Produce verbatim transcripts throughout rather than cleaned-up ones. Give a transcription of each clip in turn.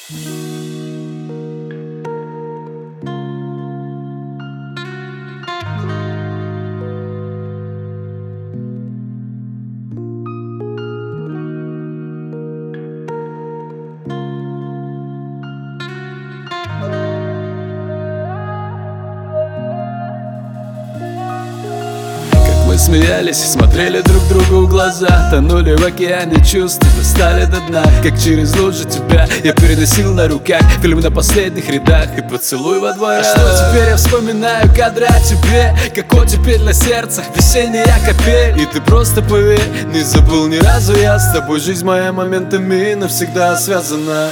Мы смеялись и смотрели друг другу в глаза, тонули в океане чувств и достали до дна. Как через лужи тебя я переносил на руках, фильм на последних рядах и поцелуй во дворах. А что теперь я вспоминаю кадры о тебе, как оттепель на сердце, весенняя капель. И ты просто поверь, не забыл ни разу я с тобой. Жизнь моя моментами навсегда связана.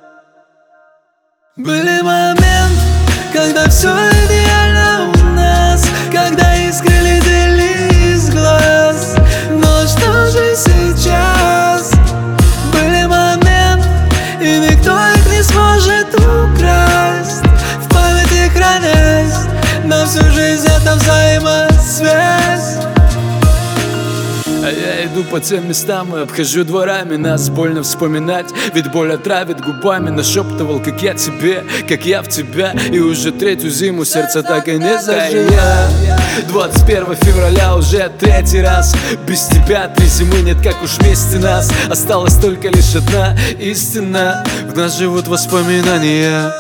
Были моменты, когда все идеально у нас, когда искры летели из глаз. Но что же сейчас? Были моменты, и никто их не сможет украсть. В памяти хранясь, на всю жизнь это взаимосвязь. А я иду по тем местам и обхожу дворами. Нас больно вспоминать, ведь боль отравит губами. Нашептывал, как я тебе, как я в тебя. И уже третью зиму сердце так и не зажило. Двадцать первого февраля уже третий раз. Без тебя три зимы нет, как уж вместе нас. Осталась только лишь одна истина. В нас живут воспоминания.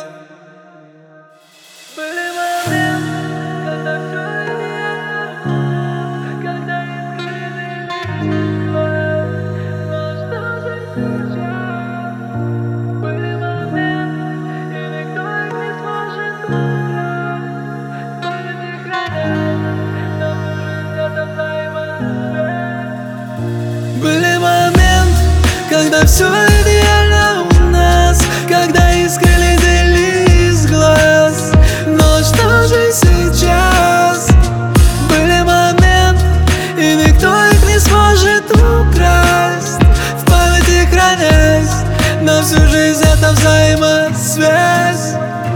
Были моменты, когда все идеально у нас, когда искры летели из глаз. Но что же сейчас? Были моменты, и никто их не сможет украсть. В памяти хранясь, на всю жизнь это взаимосвязь.